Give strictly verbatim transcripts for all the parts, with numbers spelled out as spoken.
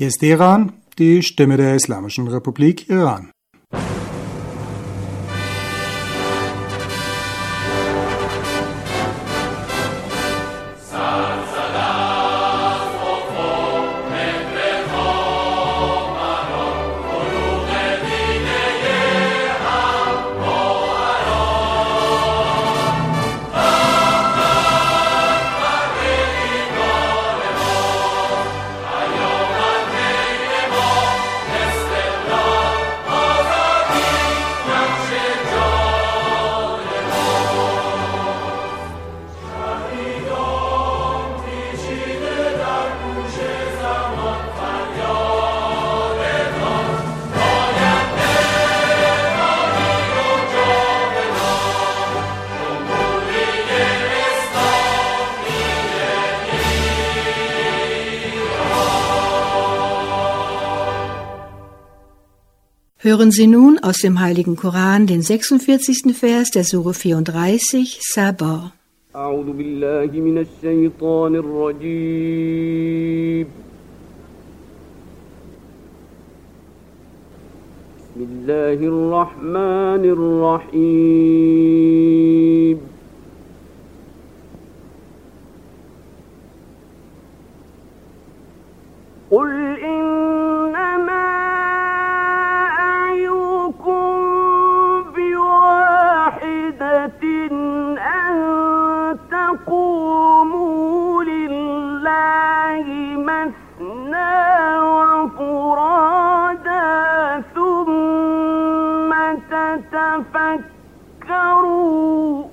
Hier ist Teheran, die Stimme der Islamischen Republik Iran. Hören Sie nun aus dem Heiligen Koran den sechsundvierzigsten Vers der Sure vierunddreißig, Sabah. A'udhu billahi minash shaitanir rajim. Bismillahir rahmanir rahim. Qul تفكروا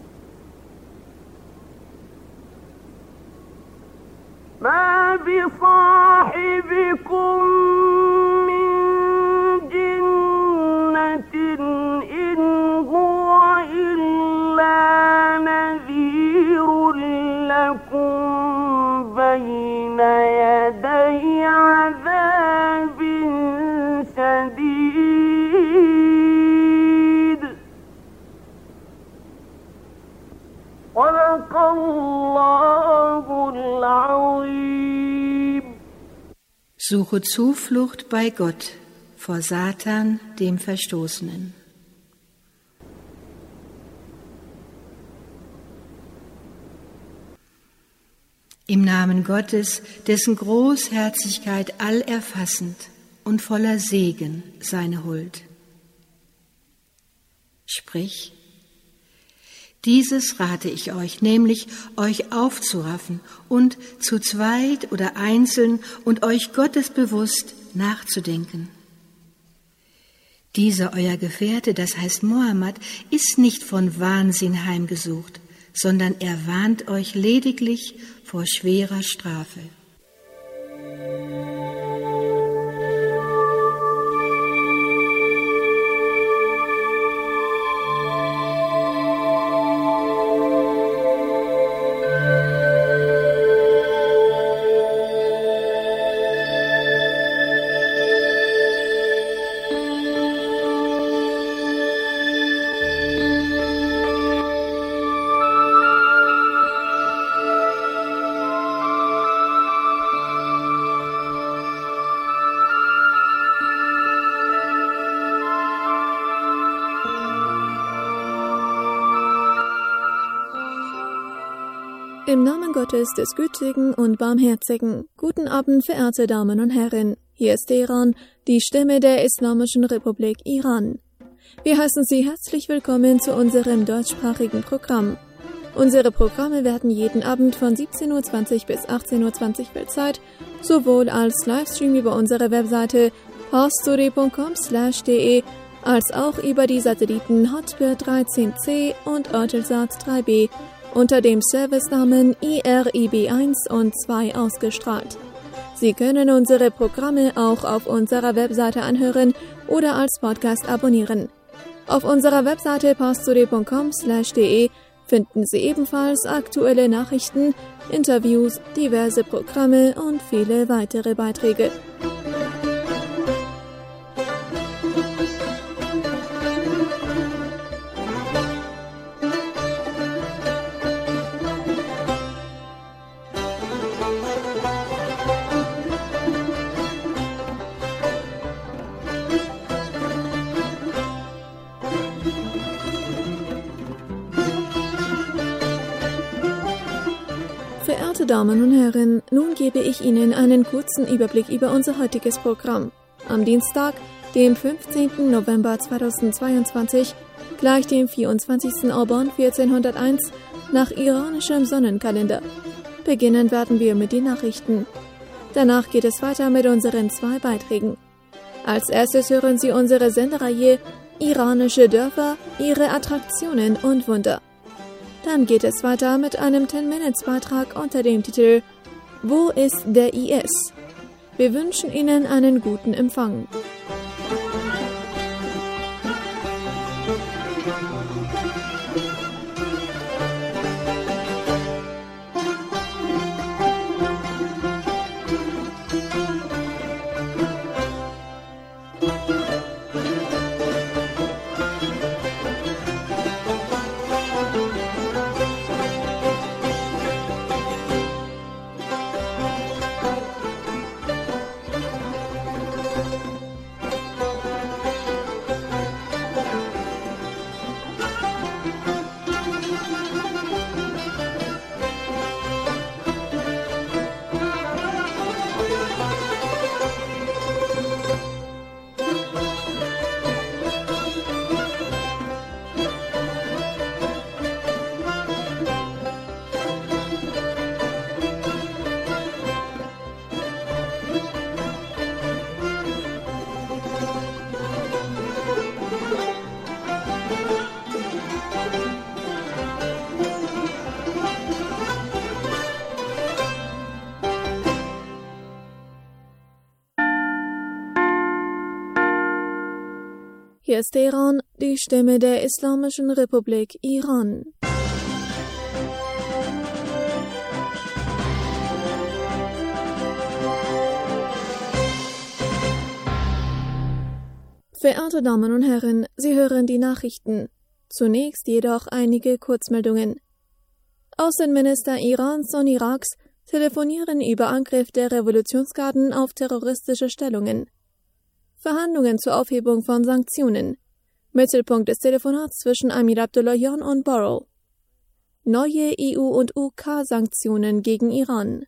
ما بصاحبكم من جنة إن هو إلا نذير لكم بين يدي عذاب شديد. صدق الله العظيم. Suche Zuflucht bei Gott vor Satan, dem Verstoßenen. Im Namen Gottes, dessen Großherzigkeit allerfassend und voller Segen seine Huld. Sprich, dieses rate ich euch, nämlich euch aufzuraffen und zu zweit oder einzeln und euch Gottes bewusst nachzudenken. Dieser euer Gefährte, das heißt Mohammed, ist nicht von Wahnsinn heimgesucht, sondern er warnt euch lediglich vor schwerer Strafe. Im Namen Gottes, des Gütigen und Barmherzigen. Guten Abend, verehrte Damen und Herren. Hier ist Teheran, die Stimme der Islamischen Republik Iran. Wir heißen Sie herzlich willkommen zu unserem deutschsprachigen Programm. Unsere Programme werden jeden Abend von siebzehn Uhr zwanzig bis achtzehn Uhr zwanzig Weltzeit sowohl als Livestream über unsere Webseite parstory punkt com slash de als auch über die Satelliten Hotbird dreizehn C und Eutelsat drei B unter dem Servicenamen I R I B eins und zwei ausgestrahlt. Sie können unsere Programme auch auf unserer Webseite anhören oder als Podcast abonnieren. Auf unserer Webseite parstory punkt com slash de finden Sie ebenfalls aktuelle Nachrichten, Interviews, diverse Programme und viele weitere Beiträge. Damen und Herren, nun gebe ich Ihnen einen kurzen Überblick über unser heutiges Programm. Am Dienstag, dem fünfzehnten November zweitausendzweiundzwanzig, gleich dem vierundzwanzigsten Auban vierzehnhunderteins, nach iranischem Sonnenkalender. Beginnen werden wir mit den Nachrichten. Danach geht es weiter mit unseren zwei Beiträgen. Als erstes hören Sie unsere Sendereihe Iranische Dörfer, ihre Attraktionen und Wunder. Dann geht es weiter mit einem zehn-Minutes-Beitrag unter dem Titel Wo ist der I S? Wir wünschen Ihnen einen guten Empfang. Hier ist Teheran, die Stimme der Islamischen Republik Iran. Verehrte Damen und Herren, Sie hören die Nachrichten. Zunächst jedoch einige Kurzmeldungen. Außenminister Irans und Iraks telefonieren über Angriff der Revolutionsgarden auf terroristische Stellungen. Verhandlungen zur Aufhebung von Sanktionen. Mittelpunkt des Telefonats zwischen Amir Abdullahian und Borrell. Neue E U- und U K-Sanktionen gegen Iran.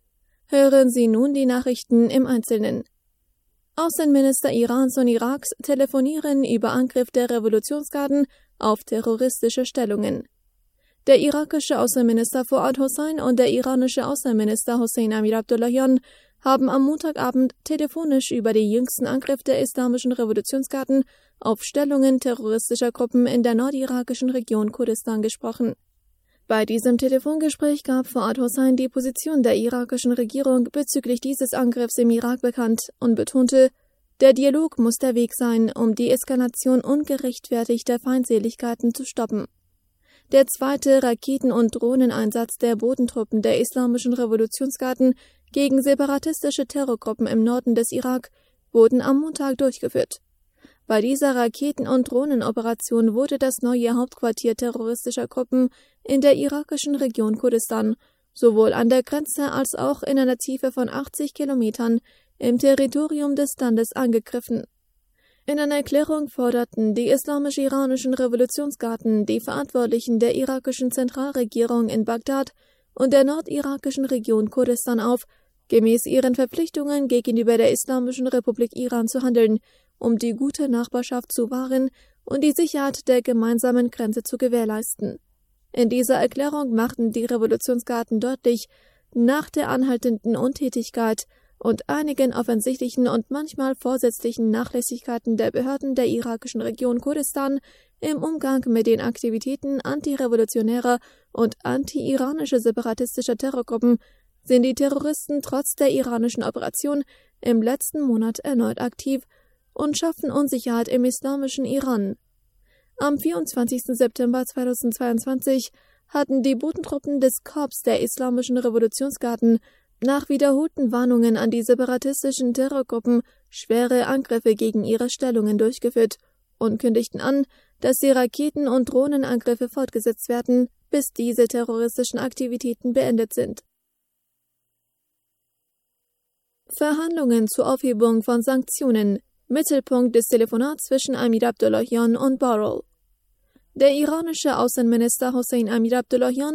Hören Sie nun die Nachrichten im Einzelnen. Außenminister Irans und Iraks telefonieren über Angriff der Revolutionsgarden auf terroristische Stellungen. Der irakische Außenminister Fuad Hossain und der iranische Außenminister Hossein Amir Abdullahian haben am Montagabend telefonisch über den jüngsten Angriff der Islamischen Revolutionsgarden auf Stellungen terroristischer Gruppen in der nordirakischen Region Kurdistan gesprochen. Bei diesem Telefongespräch gab Fuad Hossain die Position der irakischen Regierung bezüglich dieses Angriffs im Irak bekannt und betonte, der Dialog muss der Weg sein, um die Eskalation ungerechtfertigter Feindseligkeiten zu stoppen. Der zweite Raketen- und Drohneneinsatz der Bodentruppen der Islamischen Revolutionsgarden gegen separatistische Terrorgruppen im Norden des Irak wurden am Montag durchgeführt. Bei dieser Raketen- und Drohnenoperation wurde das neue Hauptquartier terroristischer Gruppen in der irakischen Region Kurdistan sowohl an der Grenze als auch in einer Tiefe von achtzig Kilometern im Territorium des Landes angegriffen. In einer Erklärung forderten die islamisch-iranischen Revolutionsgarden die Verantwortlichen der irakischen Zentralregierung in Bagdad und der nordirakischen Region Kurdistan auf, gemäß ihren Verpflichtungen gegenüber der Islamischen Republik Iran zu handeln, um die gute Nachbarschaft zu wahren und die Sicherheit der gemeinsamen Grenze zu gewährleisten. In dieser Erklärung machten die Revolutionsgarden deutlich, nach der anhaltenden Untätigkeit und einigen offensichtlichen und manchmal vorsätzlichen Nachlässigkeiten der Behörden der irakischen Region Kurdistan im Umgang mit den Aktivitäten antirevolutionärer und anti-iranischer separatistischer Terrorgruppen sind die Terroristen trotz der iranischen Operation im letzten Monat erneut aktiv und schaffen Unsicherheit im islamischen Iran. Am vierundzwanzigsten September zweitausendzweiundzwanzig hatten die Bodentruppen des Korps der Islamischen Revolutionsgarden nach wiederholten Warnungen an die separatistischen Terrorgruppen schwere Angriffe gegen ihre Stellungen durchgeführt und kündigten an, dass die Raketen- und Drohnenangriffe fortgesetzt werden, bis diese terroristischen Aktivitäten beendet sind. Verhandlungen zur Aufhebung von Sanktionen. Mittelpunkt des Telefonats zwischen Amir Abdullahian und Borrell. Der iranische Außenminister Hossein Amir Abdullahian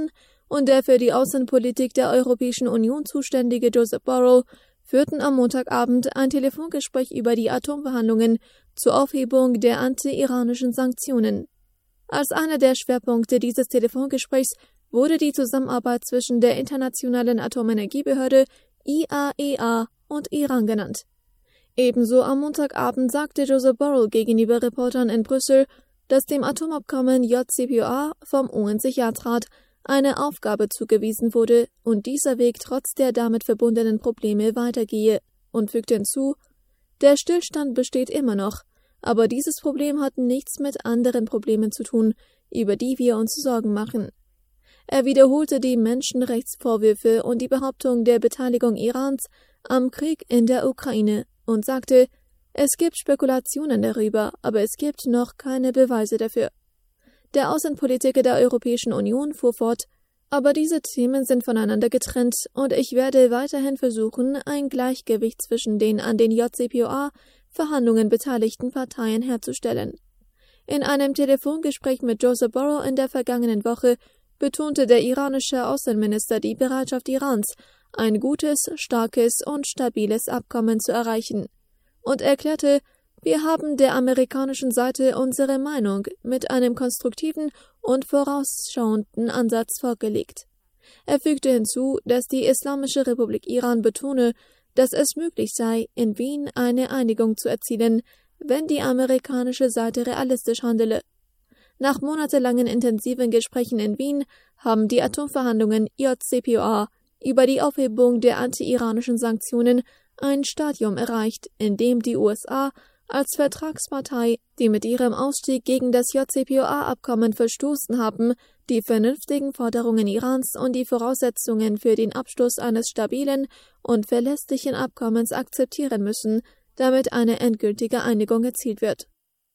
und der für die Außenpolitik der Europäischen Union zuständige Joseph Borrell führten am Montagabend ein Telefongespräch über die Atomverhandlungen zur Aufhebung der anti-iranischen Sanktionen. Als einer der Schwerpunkte dieses Telefongesprächs wurde die Zusammenarbeit zwischen der Internationalen Atomenergiebehörde I A E A und Iran genannt. Ebenso am Montagabend sagte Joseph Borrell gegenüber Reportern in Brüssel, dass dem Atomabkommen J C P O A vom U N-Sicherheitsrat eine Aufgabe zugewiesen wurde und dieser Weg trotz der damit verbundenen Probleme weitergehe, und fügte hinzu: Der Stillstand besteht immer noch, aber dieses Problem hat nichts mit anderen Problemen zu tun, über die wir uns Sorgen machen. Er wiederholte die Menschenrechtsvorwürfe und die Behauptung der Beteiligung Irans am Krieg in der Ukraine und sagte, es gibt Spekulationen darüber, aber es gibt noch keine Beweise dafür. Der Außenpolitiker der Europäischen Union fuhr fort: Aber diese Themen sind voneinander getrennt und ich werde weiterhin versuchen, ein Gleichgewicht zwischen den an den J C P O A-Verhandlungen beteiligten Parteien herzustellen. In einem Telefongespräch mit Joseph Borrell in der vergangenen Woche betonte der iranische Außenminister die Bereitschaft Irans, ein gutes, starkes und stabiles Abkommen zu erreichen, und erklärte, wir haben der amerikanischen Seite unsere Meinung mit einem konstruktiven und vorausschauenden Ansatz vorgelegt. Er fügte hinzu, dass die Islamische Republik Iran betone, dass es möglich sei, in Wien eine Einigung zu erzielen, wenn die amerikanische Seite realistisch handele. Nach monatelangen intensiven Gesprächen in Wien haben die Atomverhandlungen J C P O A über die Aufhebung der anti-iranischen Sanktionen ein Stadium erreicht, in dem die U S A als Vertragspartei, die mit ihrem Ausstieg gegen das J C P O A-Abkommen verstoßen haben, die vernünftigen Forderungen Irans und die Voraussetzungen für den Abschluss eines stabilen und verlässlichen Abkommens akzeptieren müssen, damit eine endgültige Einigung erzielt wird.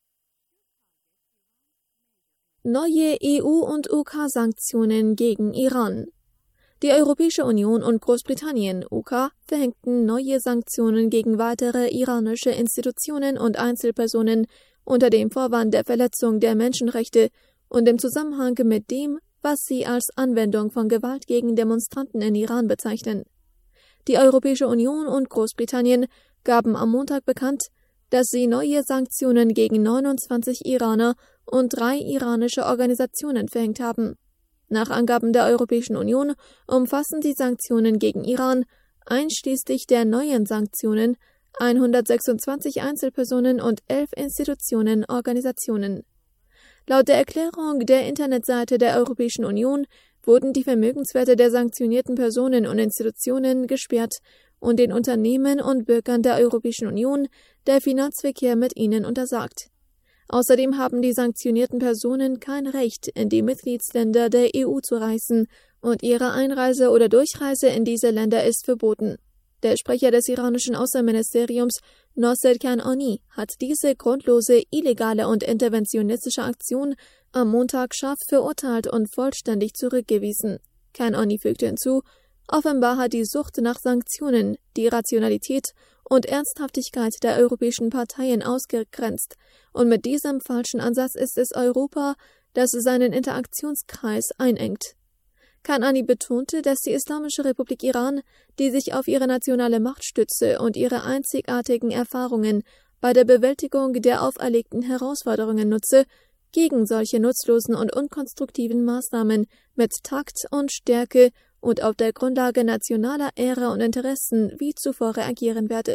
Neue E U- und U K-Sanktionen gegen Iran. Die Europäische Union und Großbritannien U K verhängten neue Sanktionen gegen weitere iranische Institutionen und Einzelpersonen unter dem Vorwand der Verletzung der Menschenrechte und im Zusammenhang mit dem, was sie als Anwendung von Gewalt gegen Demonstranten in Iran bezeichnen. Die Europäische Union und Großbritannien gaben am Montag bekannt, dass sie neue Sanktionen gegen neunundzwanzig Iraner und drei iranische Organisationen verhängt haben. Nach Angaben der Europäischen Union umfassen die Sanktionen gegen Iran, einschließlich der neuen Sanktionen, hundertsechsundzwanzig Einzelpersonen und elf Institutionen, Organisationen. Laut der Erklärung der Internetseite der Europäischen Union wurden die Vermögenswerte der sanktionierten Personen und Institutionen gesperrt und den Unternehmen und Bürgern der Europäischen Union der Finanzverkehr mit ihnen untersagt. Außerdem haben die sanktionierten Personen kein Recht, in die Mitgliedsländer der E U zu reisen, und ihre Einreise oder Durchreise in diese Länder ist verboten. Der Sprecher des iranischen Außenministeriums, Nosser Kanani, hat diese grundlose, illegale und interventionistische Aktion am Montag scharf verurteilt und vollständig zurückgewiesen. Kanani fügte hinzu, offenbar hat die Sucht nach Sanktionen die Rationalität und Ernsthaftigkeit der europäischen Parteien ausgegrenzt, und mit diesem falschen Ansatz ist es Europa, das seinen Interaktionskreis einengt. Kanani betonte, dass die Islamische Republik Iran, die sich auf ihre nationale Macht stütze und ihre einzigartigen Erfahrungen bei der Bewältigung der auferlegten Herausforderungen nutze, gegen solche nutzlosen und unkonstruktiven Maßnahmen mit Takt und Stärke und auf der Grundlage nationaler Ehre und Interessen wie zuvor reagieren werde.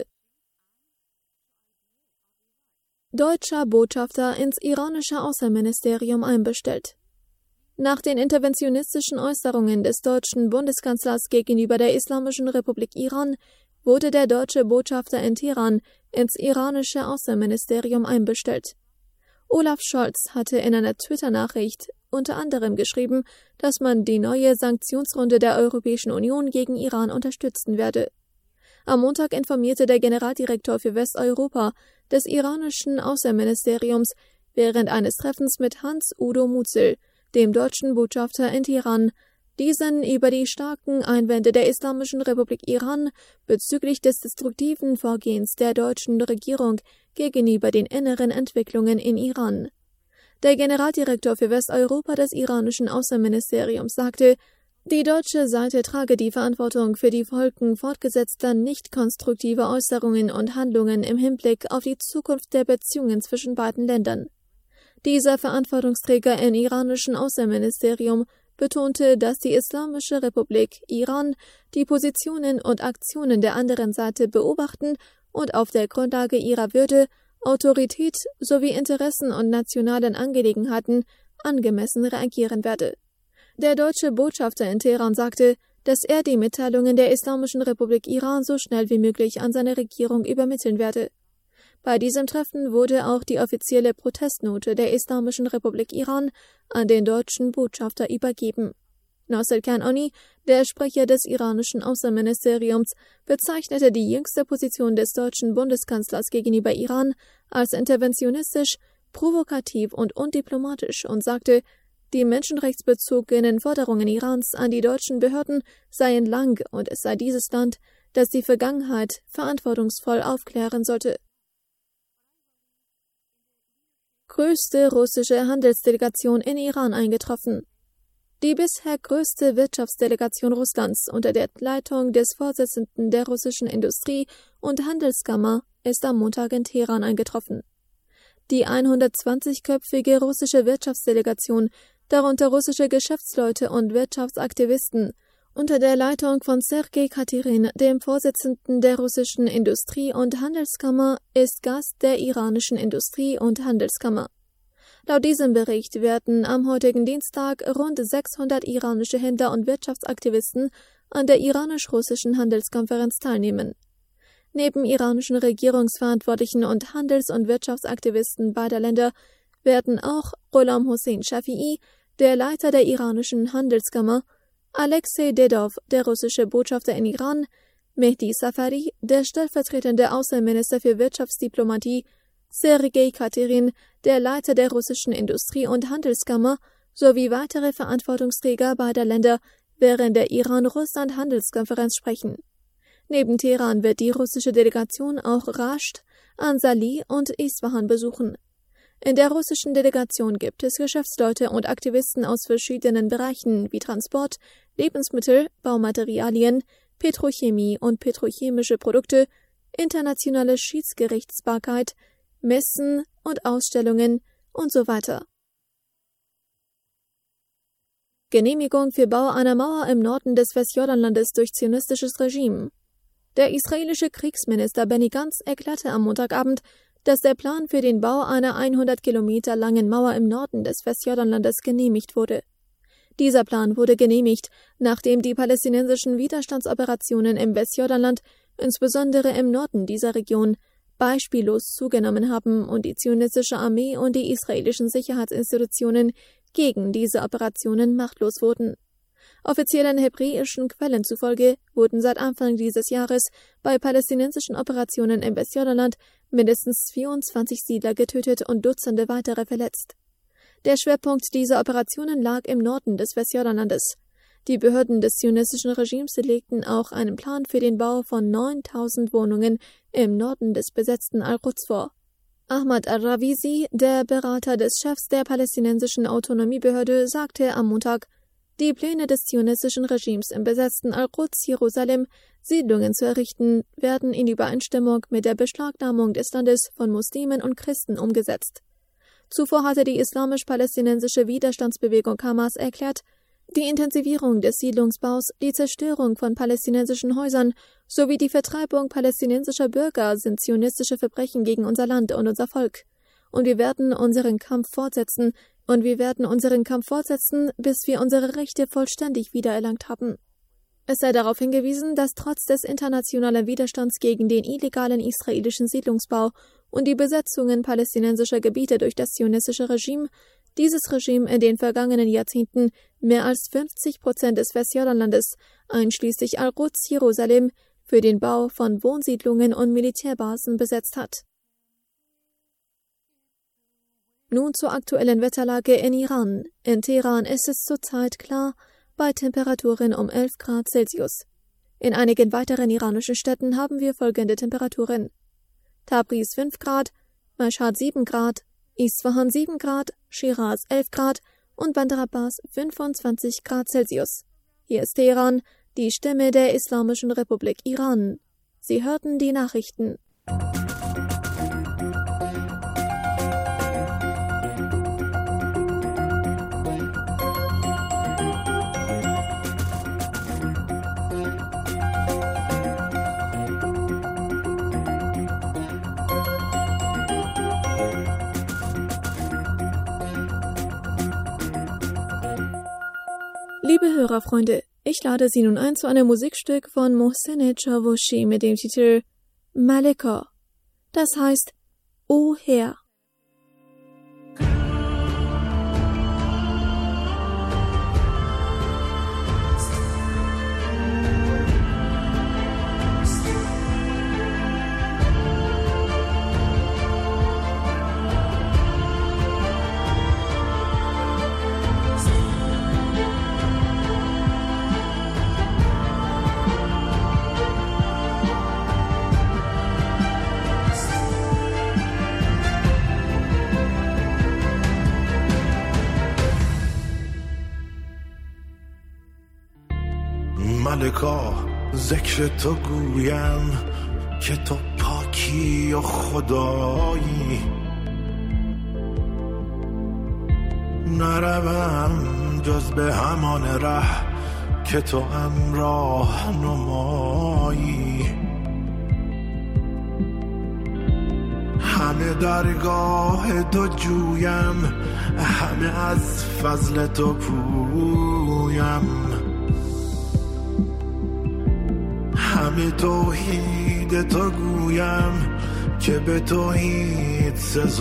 Deutscher Botschafter ins iranische Außenministerium einbestellt. Nach den interventionistischen Äußerungen des deutschen Bundeskanzlers gegenüber der Islamischen Republik Iran wurde der deutsche Botschafter in Teheran ins iranische Außenministerium einbestellt. Olaf Scholz hatte in einer Twitter-Nachricht unter anderem geschrieben, dass man die neue Sanktionsrunde der Europäischen Union gegen Iran unterstützen werde. Am Montag informierte der Generaldirektor für Westeuropa des iranischen Außenministeriums während eines Treffens mit Hans-Udo Mutzel, dem deutschen Botschafter in Teheran, diesen über die starken Einwände der Islamischen Republik Iran bezüglich des destruktiven Vorgehens der deutschen Regierung gegenüber den inneren Entwicklungen in Iran. Der Generaldirektor für Westeuropa des iranischen Außenministeriums sagte, Die deutsche Seite trage die Verantwortung für die Folgen fortgesetzter nicht konstruktiver Äußerungen und Handlungen im Hinblick auf die Zukunft der Beziehungen zwischen beiden Ländern. Dieser Verantwortungsträger im iranischen Außenministerium betonte, dass die Islamische Republik Iran die Positionen und Aktionen der anderen Seite beobachten und auf der Grundlage ihrer Würde, Autorität sowie Interessen und nationalen Angelegenheiten angemessen reagieren werde. Der deutsche Botschafter in Teheran sagte, dass er die Mitteilungen der Islamischen Republik Iran so schnell wie möglich an seine Regierung übermitteln werde. Bei diesem Treffen wurde auch die offizielle Protestnote der Islamischen Republik Iran an den deutschen Botschafter übergeben. Nasser Kanani, der Sprecher des iranischen Außenministeriums, bezeichnete die jüngste Position des deutschen Bundeskanzlers gegenüber Iran als interventionistisch, provokativ und undiplomatisch und sagte, die menschenrechtsbezogenen Forderungen Irans an die deutschen Behörden seien lang und es sei dieses Land, das die Vergangenheit verantwortungsvoll aufklären sollte. Größte russische Handelsdelegation in Iran eingetroffen. Die bisher größte Wirtschaftsdelegation Russlands unter der Leitung des Vorsitzenden der russischen Industrie- und Handelskammer ist am Montag in Teheran eingetroffen. Die hundertzwanzigköpfige russische Wirtschaftsdelegation, darunter russische Geschäftsleute und Wirtschaftsaktivisten, unter der Leitung von Sergei Katyrin, dem Vorsitzenden der russischen Industrie- und Handelskammer, ist Gast der iranischen Industrie- und Handelskammer. Laut diesem Bericht werden am heutigen Dienstag rund sechshundert iranische Händler und Wirtschaftsaktivisten an der iranisch-russischen Handelskonferenz teilnehmen. Neben iranischen Regierungsverantwortlichen und Handels- und Wirtschaftsaktivisten beider Länder werden auch Gholam Hossein Shafi'i, der Leiter der iranischen Handelskammer, Alexei Dedov, der russische Botschafter in Iran, Mehdi Safari, der stellvertretende Außenminister für Wirtschaftsdiplomatie, Sergei Katyrin, der Leiter der russischen Industrie- und Handelskammer, sowie weitere Verantwortungsträger beider Länder während der Iran-Russland-Handelskonferenz sprechen. Neben Teheran wird die russische Delegation auch Rasht, Ansali und Isfahan besuchen. In der russischen Delegation gibt es Geschäftsleute und Aktivisten aus verschiedenen Bereichen wie Transport, Lebensmittel, Baumaterialien, Petrochemie und petrochemische Produkte, internationale Schiedsgerichtsbarkeit, Messen und Ausstellungen und so weiter. Genehmigung für Bau einer Mauer im Norden des Westjordanlandes durch zionistisches Regime. Der israelische Kriegsminister Benny Gantz erklärte am Montagabend, dass der Plan für den Bau einer hundert Kilometer langen Mauer im Norden des Westjordanlandes genehmigt wurde. Dieser Plan wurde genehmigt, nachdem die palästinensischen Widerstandsoperationen im Westjordanland, insbesondere im Norden dieser Region, beispiellos zugenommen haben und die zionistische Armee und die israelischen Sicherheitsinstitutionen gegen diese Operationen machtlos wurden. Offiziellen hebräischen Quellen zufolge wurden seit Anfang dieses Jahres bei palästinensischen Operationen im Westjordanland mindestens vierundzwanzig Siedler getötet und Dutzende weitere verletzt. Der Schwerpunkt dieser Operationen lag im Norden des Westjordanlandes. Die Behörden des zionistischen Regimes legten auch einen Plan für den Bau von neuntausend Wohnungen im Norden des besetzten Al-Quds vor. Ahmad al-Rawisi, der Berater des Chefs der palästinensischen Autonomiebehörde, sagte am Montag, die Pläne des zionistischen Regimes im besetzten Al-Quds Jerusalem, Siedlungen zu errichten, werden in Übereinstimmung mit der Beschlagnahmung des Landes von Muslimen und Christen umgesetzt. Zuvor hatte die islamisch-palästinensische Widerstandsbewegung Hamas erklärt, die Intensivierung des Siedlungsbaus, die Zerstörung von palästinensischen Häusern sowie die Vertreibung palästinensischer Bürger sind zionistische Verbrechen gegen unser Land und unser Volk. Und wir werden unseren Kampf fortsetzen, und wir werden unseren Kampf fortsetzen, bis wir unsere Rechte vollständig wiedererlangt haben. Es sei darauf hingewiesen, dass trotz des internationalen Widerstands gegen den illegalen israelischen Siedlungsbau und die Besetzungen palästinensischer Gebiete durch das zionistische Regime dieses Regime in den vergangenen Jahrzehnten mehr als fünfzig Prozent des Westjordanlandes, einschließlich Al-Quds Jerusalem, für den Bau von Wohnsiedlungen und Militärbasen besetzt hat. Nun zur aktuellen Wetterlage in Iran. In Teheran ist es zurzeit klar, bei Temperaturen um elf Grad Celsius. In einigen weiteren iranischen Städten haben wir folgende Temperaturen: Tabriz fünf Grad, Mashhad sieben Grad, Isfahan sieben Grad, Shiraz elf Grad und Bandar Abbas fünfundzwanzig Grad Celsius. Hier ist Teheran, die Stimme der Islamischen Republik Iran. Sie hörten die Nachrichten. Liebe Hörerfreunde, ich lade Sie nun ein zu einem Musikstück von Mohsen Chavoshi mit dem Titel Malika. Das heißt, O Herr. ملکا ذکر تو گویم که تو پاکی و خدایی، نروم جز به همان ره که تو هم راه نمایی. همه درگاه تو جویم، همه از فضل تو پویم، همه توحید تو گویم که به توحید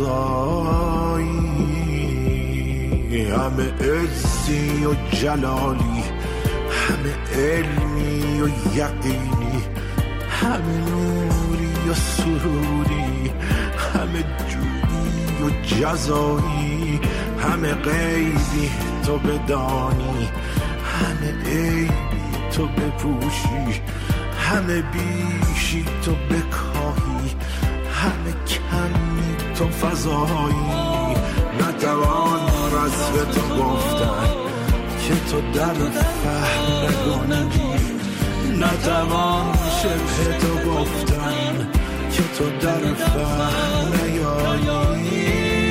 سزایی. همه عزی و جلالی، همه علمی و یقینی، همه نوری و سروری، همه جودی و جزایی، همه غیبی تو بدانی، همه عیبی تو بپوشی، همه بیشی تو بکاهی، همه کمی تو فضایی. نتوان وصف تو گفتن که تو در فهم نگنجی، نتوان شبه تو گفتن که تو در فهم نیایی.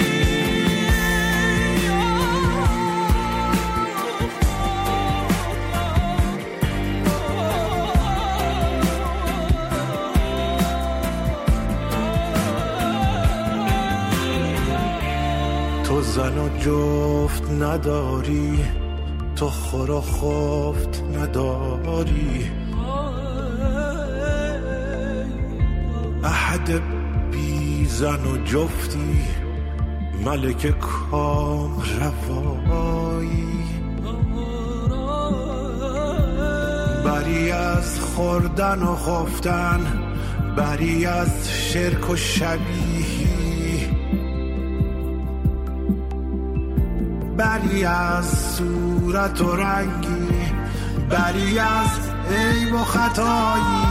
تو زن و جفت نداری، تو خور و خفت نداری، احد بی زن و جفتی، ملک کام روایی. بری از خوردن و خفتن، بری از شرک و شبیهی، بری از صورت و رنگی، بری از عیب و خطایی.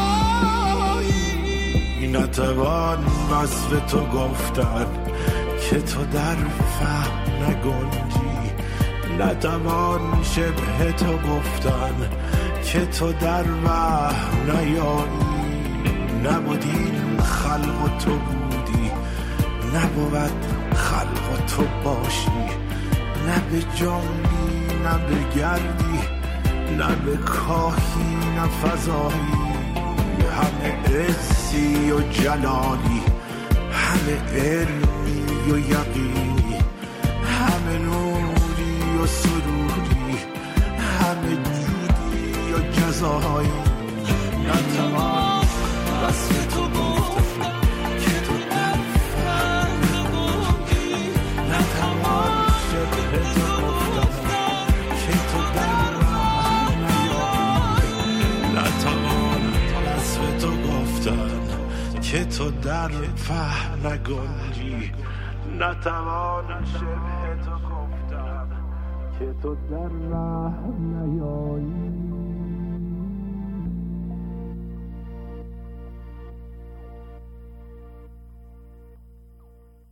نتوان وصف تو گفتن که تو در فهم نگنجی، نتوان شبه تو گفتن که تو در وهم نیایی. نبودیم خلق و تو بودی، نبود خلق و تو باشی، نه به جنبی نه به گردی، نه به کاهی نه فضایی. همه عزی و جلالی، همه علمی و یقینی، همه نوری و سروری، همه جودی و جزایی. نتوان وصف تو گفتن که تو در فهم نگنجی، نتوان شبه تو گفتن که تو در راه نیایی. نتوان وصف تو گفتن که تو در فهم نگنجی، نتوان شبه تو گفتن که تو در راه نیایی.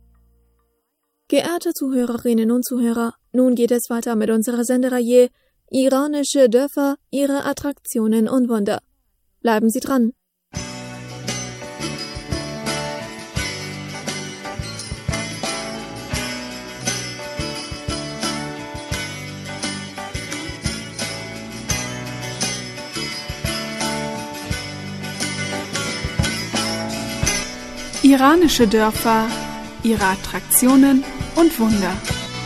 Geehrte Zuhörerinnen und Zuhörer, nun geht es weiter mit unserer Sendereihe Iranische Dörfer, ihre Attraktionen und Wunder. Bleiben Sie dran! Iranische Dörfer, ihre Attraktionen und Wunder.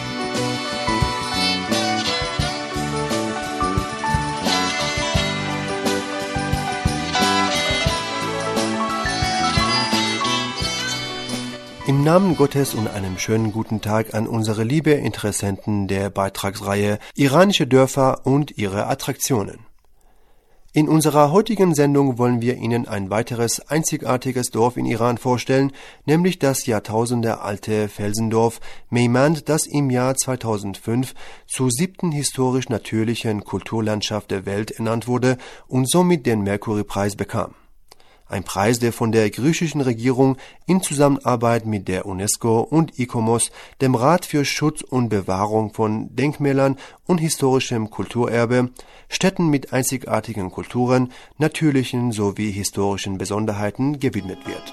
Im Namen Gottes und einem schönen guten Tag an unsere liebe Interessenten der Beitragsreihe Iranische Dörfer und ihre Attraktionen. In unserer heutigen Sendung wollen wir Ihnen ein weiteres einzigartiges Dorf in Iran vorstellen, nämlich das jahrtausendealte Felsendorf Meimand, das im Jahr zweitausendfünf zur siebten historisch-natürlichen Kulturlandschaft der Welt ernannt wurde und somit den Mercury-Preis bekam. Ein Preis, der von der griechischen Regierung in Zusammenarbeit mit der UNESCO und I C O M O S, dem Rat für Schutz und Bewahrung von Denkmälern und historischem Kulturerbe, Städten mit einzigartigen Kulturen, natürlichen sowie historischen Besonderheiten gewidmet wird.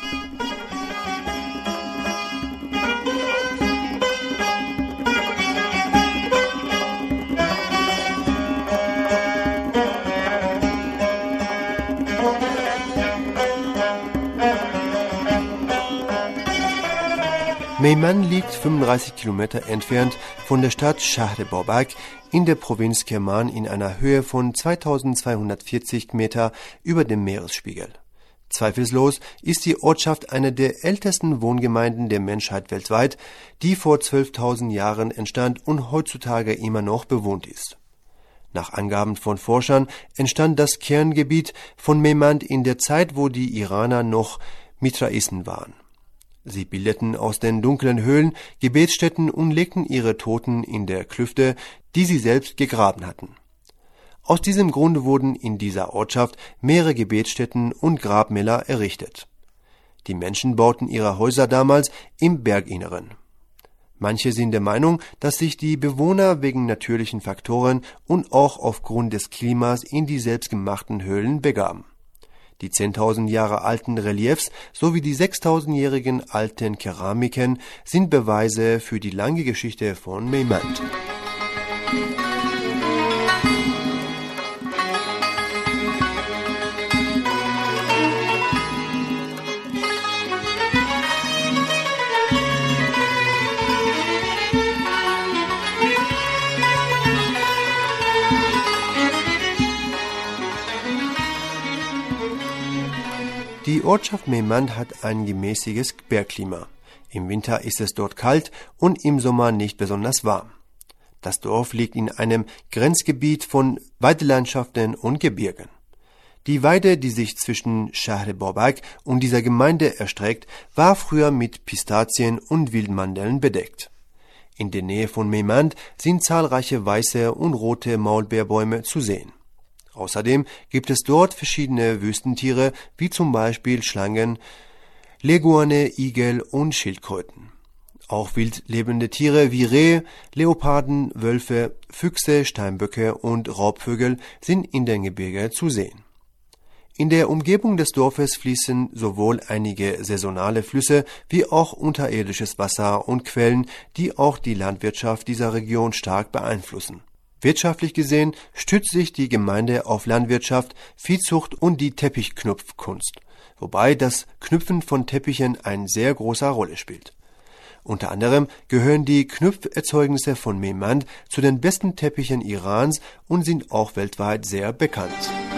Meimand liegt fünfunddreißig Kilometer entfernt von der Stadt Shahr-e-Babak in der Provinz Kerman in einer Höhe von zweitausendzweihundertvierzig Meter über dem Meeresspiegel. Zweifellos ist die Ortschaft eine der ältesten Wohngemeinden der Menschheit weltweit, die vor zwölftausend Jahren entstand und heutzutage immer noch bewohnt ist. Nach Angaben von Forschern entstand das Kerngebiet von Meimand in der Zeit, wo die Iraner noch Mithraisten waren. Sie bildeten aus den dunklen Höhlen Gebetsstätten und legten ihre Toten in der Klüfte, die sie selbst gegraben hatten. Aus diesem Grunde wurden in dieser Ortschaft mehrere Gebetsstätten und Grabmäler errichtet. Die Menschen bauten ihre Häuser damals im Berginneren. Manche sind der Meinung, dass sich die Bewohner wegen natürlichen Faktoren und auch aufgrund des Klimas in die selbstgemachten Höhlen begaben. Die zehntausend Jahre alten Reliefs sowie die sechstausendjährigen alten Keramiken sind Beweise für die lange Geschichte von Meimand. Die Ortschaft Meimand hat ein gemäßiges Bergklima. Im Winter ist es dort kalt und im Sommer nicht besonders warm. Das Dorf liegt in einem Grenzgebiet von Weidelandschaften und Gebirgen. Die Weide, die sich zwischen Shahr-e-Babak und dieser Gemeinde erstreckt, war früher mit Pistazien und Wildmandeln bedeckt. In der Nähe von Meimand sind zahlreiche weiße und rote Maulbeerbäume zu sehen. Außerdem gibt es dort verschiedene Wüstentiere, wie zum Beispiel Schlangen, Leguane, Igel und Schildkröten. Auch wildlebende Tiere wie Rehe, Leoparden, Wölfe, Füchse, Steinböcke und Raubvögel sind in den Gebirgen zu sehen. In der Umgebung des Dorfes fließen sowohl einige saisonale Flüsse wie auch unterirdisches Wasser und Quellen, die auch die Landwirtschaft dieser Region stark beeinflussen. Wirtschaftlich gesehen stützt sich die Gemeinde auf Landwirtschaft, Viehzucht und die Teppichknüpfkunst, wobei das Knüpfen von Teppichen eine sehr große Rolle spielt. Unter anderem gehören die Knüpferzeugnisse von Meimand zu den besten Teppichen Irans und sind auch weltweit sehr bekannt.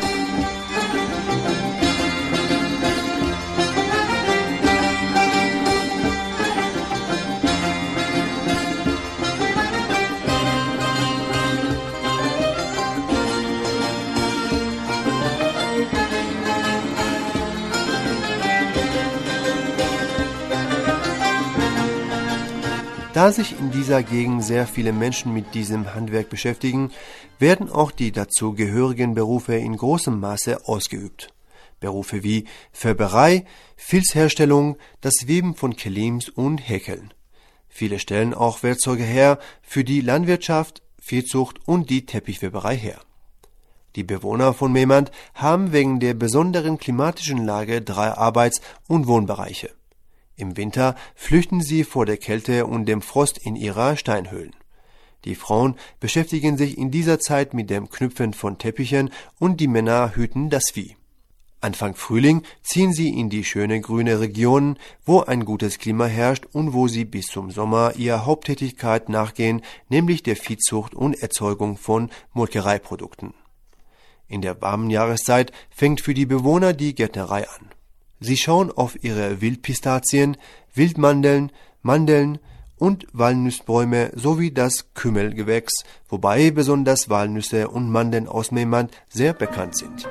Da sich in dieser Gegend sehr viele Menschen mit diesem Handwerk beschäftigen, werden auch die dazu gehörigen Berufe in großem Maße ausgeübt. Berufe wie Färberei, Filzherstellung, das Weben von Kelims und Häkeln. Viele stellen auch Werkzeuge her für die Landwirtschaft, Viehzucht und die Teppichweberei her. Die Bewohner von Mehmand haben wegen der besonderen klimatischen Lage drei Arbeits- und Wohnbereiche. Im Winter flüchten sie vor der Kälte und dem Frost in ihrer Steinhöhlen. Die Frauen beschäftigen sich in dieser Zeit mit dem Knüpfen von Teppichen und die Männer hüten das Vieh. Anfang Frühling ziehen sie in die schöne grüne Region, wo ein gutes Klima herrscht und wo sie bis zum Sommer ihrer Haupttätigkeit nachgehen, nämlich der Viehzucht und Erzeugung von Molkereiprodukten. In der warmen Jahreszeit fängt für die Bewohner die Gärtnerei an. Sie schauen auf ihre Wildpistazien, Wildmandeln, Mandeln und Walnussbäume sowie das Kümmelgewächs, wobei besonders Walnüsse und Mandeln aus Mehmand sehr bekannt sind.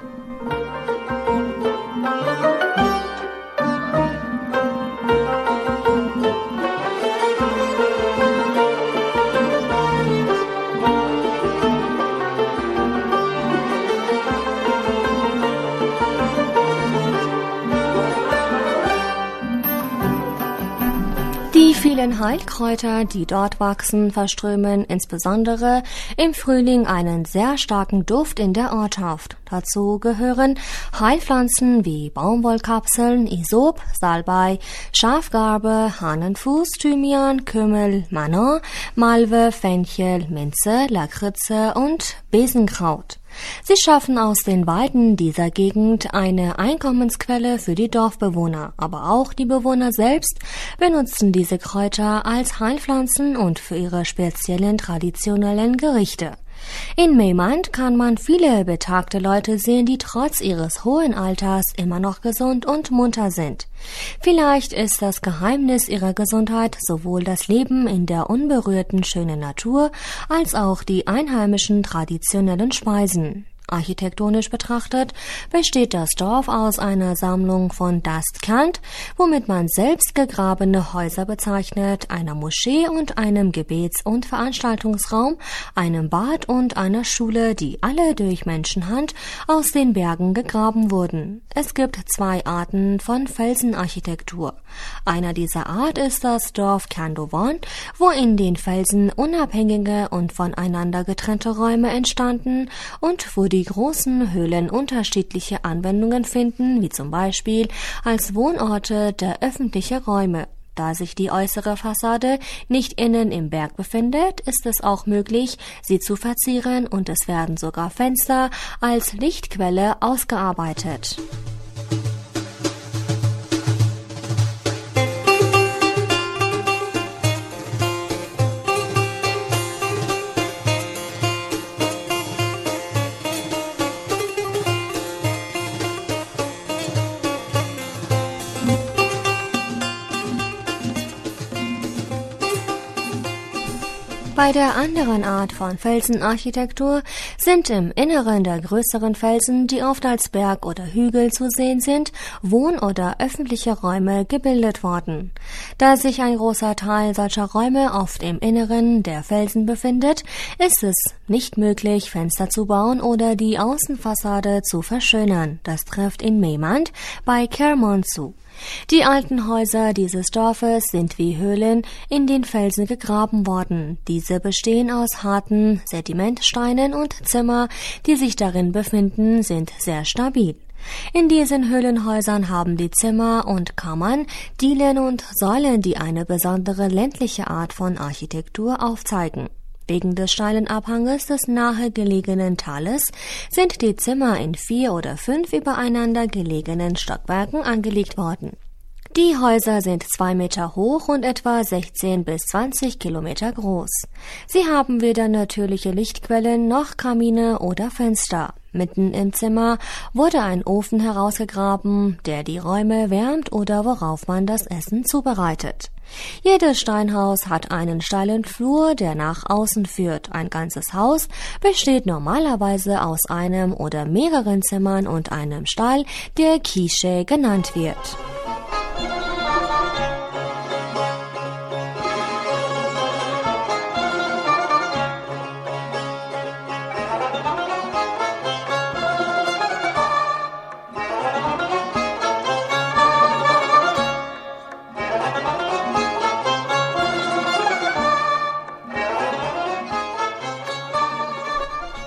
Die vielen Heilkräuter, die dort wachsen, verströmen insbesondere im Frühling einen sehr starken Duft in der Ortschaft. Dazu gehören Heilpflanzen wie Baumwollkapseln, Isop, Salbei, Schafgarbe, Hahnenfuß, Thymian, Kümmel, Manon, Malve, Fenchel, Minze, Lakritze und Besenkraut. Sie schaffen aus den Weiden dieser Gegend eine Einkommensquelle für die Dorfbewohner, aber auch die Bewohner selbst benutzen diese Kräuter als Heilpflanzen und für ihre speziellen traditionellen Gerichte. In Mehmand kann man viele betagte Leute sehen, die trotz ihres hohen Alters immer noch gesund und munter sind. Vielleicht ist das Geheimnis ihrer Gesundheit sowohl das Leben in der unberührten schönen Natur als auch die einheimischen traditionellen Speisen. Architektonisch betrachtet besteht das Dorf aus einer Sammlung von Dastkant, womit man selbst gegrabene Häuser bezeichnet, einer Moschee und einem Gebets- und Veranstaltungsraum, einem Bad und einer Schule, die alle durch Menschenhand aus den Bergen gegraben wurden. Es gibt zwei Arten von Felsenarchitektur. Einer dieser Art ist das Dorf Kandovan, wo in den Felsen unabhängige und voneinander getrennte Räume entstanden und wo die großen Höhlen unterschiedliche Anwendungen finden, wie zum Beispiel als Wohnorte der öffentlichen Räume. Da sich die äußere Fassade nicht innen im Berg befindet, ist es auch möglich, sie zu verzieren, und es werden sogar Fenster als Lichtquelle ausgearbeitet. Bei der anderen Art von Felsenarchitektur sind im Inneren der größeren Felsen, die oft als Berg oder Hügel zu sehen sind, Wohn- oder öffentliche Räume gebildet worden. Da sich ein großer Teil solcher Räume oft im Inneren der Felsen befindet, ist es nicht möglich, Fenster zu bauen oder die Außenfassade zu verschönern. Das trifft in Mehmand bei Kermon zu. Die alten Häuser dieses Dorfes sind wie Höhlen in den Felsen gegraben worden. Diese bestehen aus harten Sedimentsteinen und Zimmer, die sich darin befinden, sind sehr stabil. In diesen Höhlenhäusern haben die Zimmer und Kammern Dielen und Säulen, die eine besondere ländliche Art von Architektur aufzeigen. Wegen des steilen Abhanges des nahegelegenen Tales sind die Zimmer in vier oder fünf übereinander gelegenen Stockwerken angelegt worden. Die Häuser sind zwei Meter hoch und etwa sechzehn bis zwanzig Kilometer groß. Sie haben weder natürliche Lichtquellen noch Kamine oder Fenster. Mitten im Zimmer wurde ein Ofen herausgegraben, der die Räume wärmt oder worauf man das Essen zubereitet. Jedes Steinhaus hat einen steilen Flur, der nach außen führt. Ein ganzes Haus besteht normalerweise aus einem oder mehreren Zimmern und einem Stall, der Quiche genannt wird.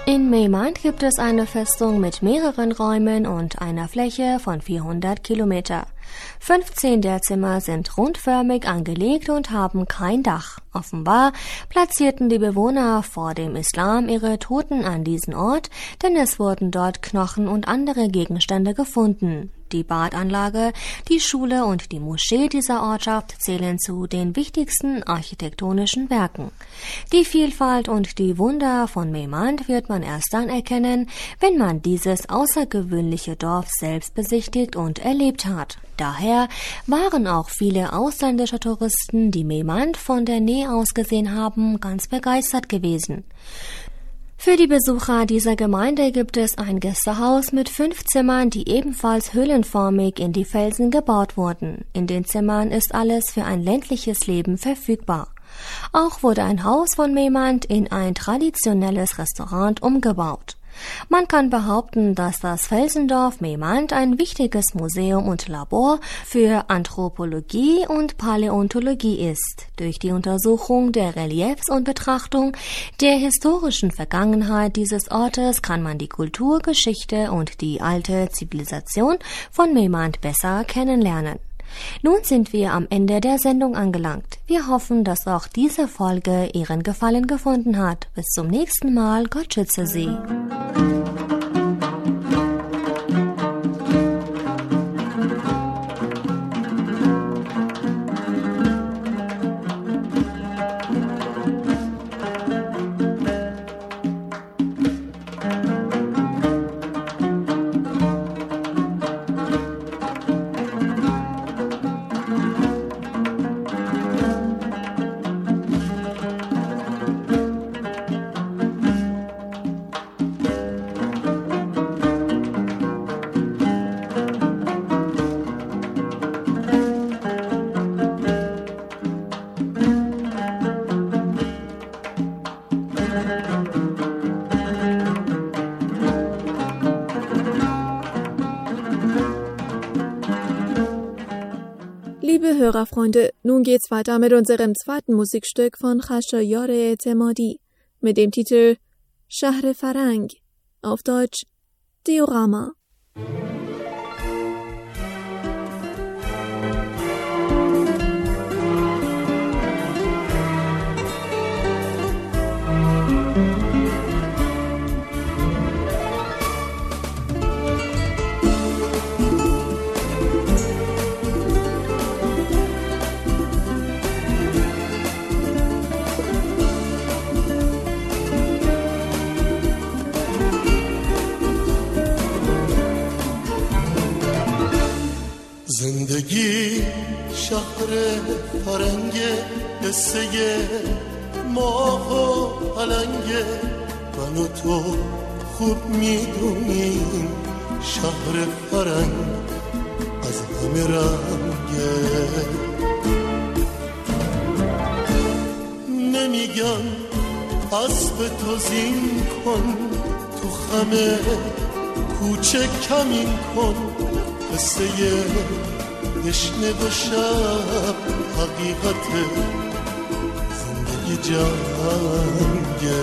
In Meimand gibt es eine Festung mit mehreren Räumen und einer Fläche von vierhundert Kilometer. fünfzehn der Zimmer sind rundförmig angelegt und haben kein Dach. Offenbar platzierten die Bewohner vor dem Islam ihre Toten an diesen Ort, denn es wurden dort Knochen und andere Gegenstände gefunden. Die Badanlage, die Schule und die Moschee dieser Ortschaft zählen zu den wichtigsten architektonischen Werken. Die Vielfalt und die Wunder von Meimand wird man erst dann erkennen, wenn man dieses außergewöhnliche Dorf selbst besichtigt und erlebt hat. Daher waren auch viele ausländische Touristen, die Meimand von der Nähe aus gesehen haben, ganz begeistert gewesen. Für die Besucher dieser Gemeinde gibt es ein Gästehaus mit fünf Zimmern, die ebenfalls höhlenförmig in die Felsen gebaut wurden. In den Zimmern ist alles für ein ländliches Leben verfügbar. Auch wurde ein Haus von Meimand in ein traditionelles Restaurant umgebaut. Man kann behaupten, dass das Felsendorf Meimand ein wichtiges Museum und Labor für Anthropologie und Paläontologie ist. Durch die Untersuchung der Reliefs und Betrachtung der historischen Vergangenheit dieses Ortes kann man die Kultur, Geschichte und die alte Zivilisation von Meimand besser kennenlernen. Nun sind wir am Ende der Sendung angelangt. Wir hoffen, dass auch diese Folge Ihren Gefallen gefunden hat. Bis zum nächsten Mal. Gott schütze Sie. Liebe Hörerfreunde, nun geht's weiter mit unserem zweiten Musikstück von Khashayar Etemadi mit dem Titel Shahr Farang, auf Deutsch Diorama. زندگی شهر فرنگ قصه ماه و پلنگ من و تو خوب میدونیم شهر فرنگ از همه رنگه نمیگم اسب تو زین کن تو خمه کوچه کمین کن قصه دشنه و شب حقیقت زندگی جنگه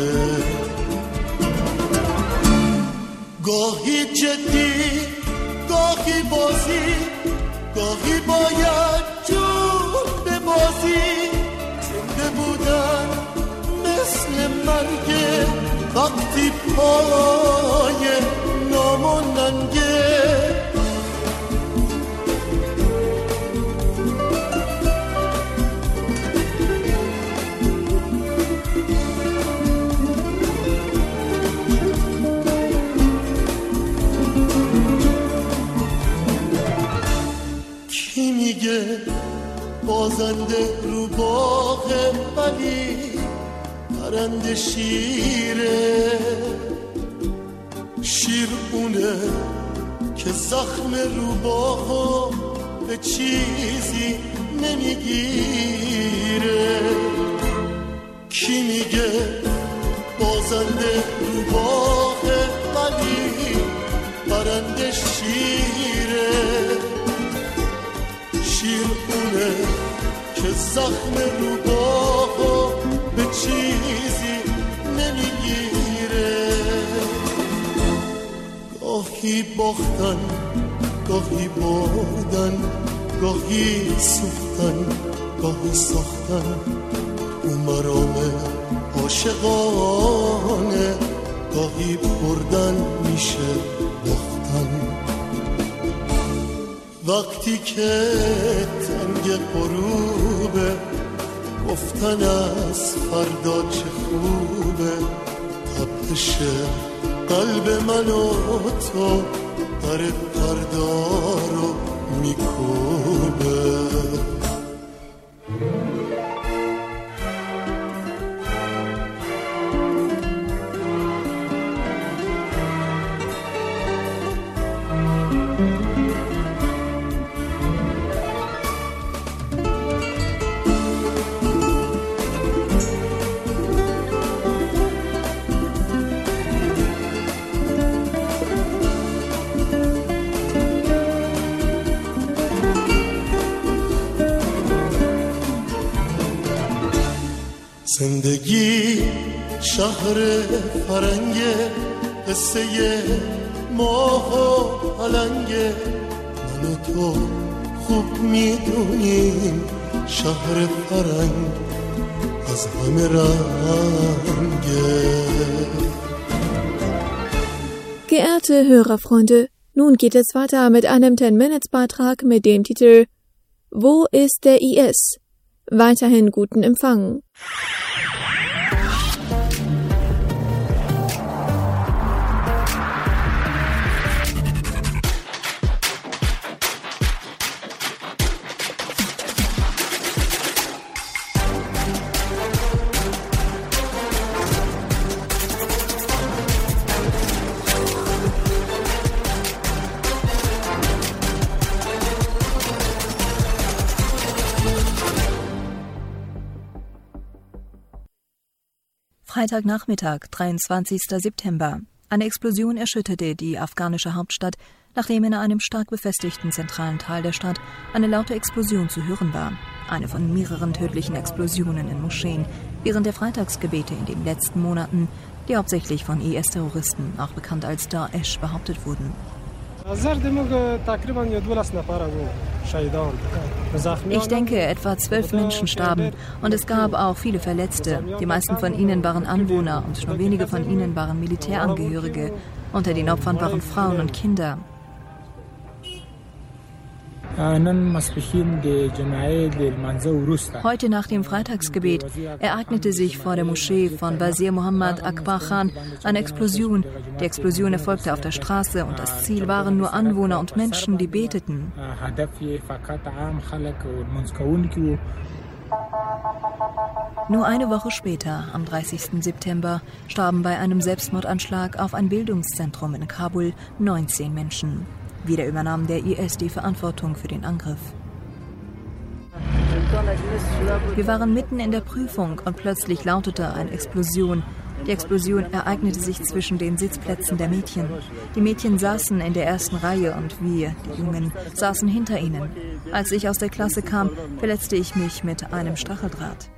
گاهی جدی گاهی بازی گاهی باید جون به بازی زنده بودن مثل مرگه وقتی پای ناموننگه بازنده رو باغ ولی پرنده شیره شیر اونه که زخم رو باغو به چیزی نمیگیره کی میگه بازنده رو باغ ولی پرنده شیره شیر اونه که زخم رو باغو به چیزی نمیگیره گاهی باختن گاهی بردن گاهی سوختن گاهی ساختن او مرام عاشقانه گاهی بردن میشه باختن وقتی که تنگ غروبه گفتن از فردا چه خوبه تپش قلب من و تو در فردا رو میکوبه زندگی شهر فرنگه قصه ماه و پلنگه من و تو خوب میدونیم شهر فرنگ از همه رنگه. Geehrte Hörerfreunde, nun geht es weiter mit einem ten-Minutes-Beitrag mit dem Titel Wo ist der I S? Weiterhin guten Empfang. Freitagnachmittag, dreiundzwanzigster September. Eine Explosion erschütterte die afghanische Hauptstadt, nachdem in einem stark befestigten zentralen Teil der Stadt eine laute Explosion zu hören war. Eine von mehreren tödlichen Explosionen in Moscheen während der Freitagsgebete in den letzten Monaten, die hauptsächlich von I S-Terroristen, auch bekannt als Daesh, behauptet wurden. Ich denke, etwa zwölf Menschen starben und es gab auch viele Verletzte. Die meisten von ihnen waren Anwohner und nur wenige von ihnen waren Militärangehörige. Unter den Opfern waren Frauen und Kinder. Heute nach dem Freitagsgebet ereignete sich vor der Moschee von Wazir Muhammad Akbar Khan eine Explosion. Die Explosion erfolgte auf der Straße und das Ziel waren nur Anwohner und Menschen, die beteten. Nur eine Woche später, am dreißigsten September, starben bei einem Selbstmordanschlag auf ein Bildungszentrum in Kabul neunzehn Menschen. Wieder übernahm der I S die Verantwortung für den Angriff. Wir waren mitten in der Prüfung und plötzlich lautete eine Explosion. Die Explosion ereignete sich zwischen den Sitzplätzen der Mädchen. Die Mädchen saßen in der ersten Reihe und wir, die Jungen, saßen hinter ihnen. Als ich aus der Klasse kam, verletzte ich mich mit einem Stacheldraht.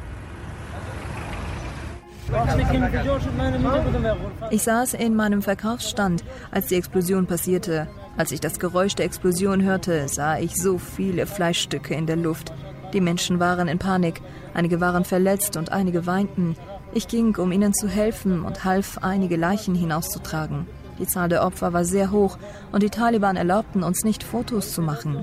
Ich saß in meinem Verkaufsstand, als die Explosion passierte. Als ich das Geräusch der Explosion hörte, sah ich so viele Fleischstücke in der Luft. Die Menschen waren in Panik, einige waren verletzt und einige weinten. Ich ging, um ihnen zu helfen und half, einige Leichen hinauszutragen. Die Zahl der Opfer war sehr hoch und die Taliban erlaubten uns nicht, Fotos zu machen.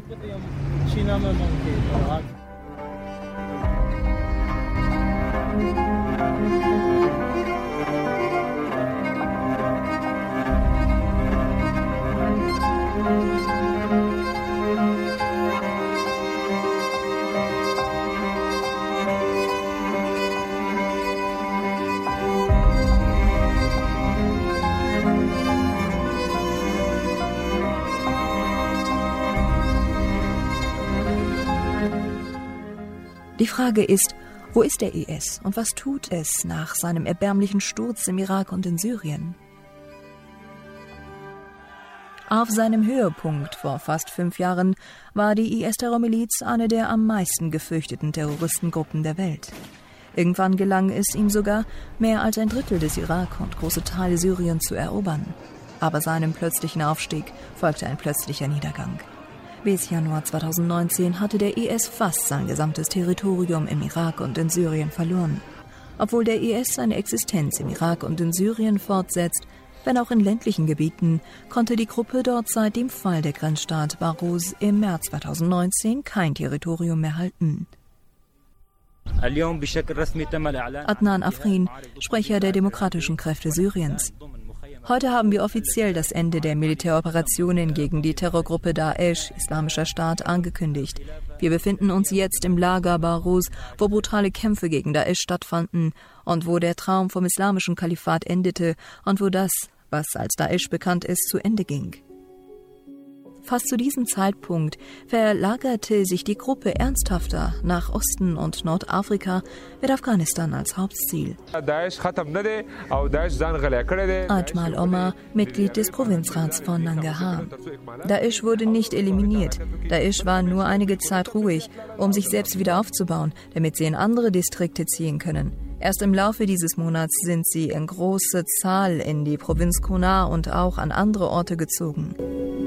Die Frage ist, wo ist der I S und was tut es nach seinem erbärmlichen Sturz im Irak und in Syrien? Auf seinem Höhepunkt vor fast fünf Jahren war die I S-Terrormiliz eine der am meisten gefürchteten Terroristengruppen der Welt. Irgendwann gelang es ihm sogar, mehr als ein Drittel des Irak und große Teile Syriens zu erobern. Aber seinem plötzlichen Aufstieg folgte ein plötzlicher Niedergang. Bis Januar zweitausendneunzehn hatte der I S fast sein gesamtes Territorium im Irak und in Syrien verloren. Obwohl der I S seine Existenz im Irak und in Syrien fortsetzt, wenn auch in ländlichen Gebieten, konnte die Gruppe dort seit dem Fall der Grenzstaat Baghuz im März zweitausendneunzehn kein Territorium mehr halten. Adnan Afrin, Sprecher der Demokratischen Kräfte Syriens. Heute haben wir offiziell das Ende der Militäroperationen gegen die Terrorgruppe Daesh, Islamischer Staat, angekündigt. Wir befinden uns jetzt im Lager Baghuz, wo brutale Kämpfe gegen Daesh stattfanden und wo der Traum vom islamischen Kalifat endete und wo das, was als Daesh bekannt ist, zu Ende ging. Fast zu diesem Zeitpunkt verlagerte sich die Gruppe ernsthafter nach Osten und Nordafrika mit Afghanistan als Hauptziel. Ajmal Omar, Mitglied des Provinzrats von Nangarhar. Daesh wurde nicht eliminiert. Daesh war nur einige Zeit ruhig, um sich selbst wieder aufzubauen, damit sie in andere Distrikte ziehen können. Erst im Laufe dieses Monats sind sie in großer Zahl in die Provinz Kunar und auch an andere Orte gezogen.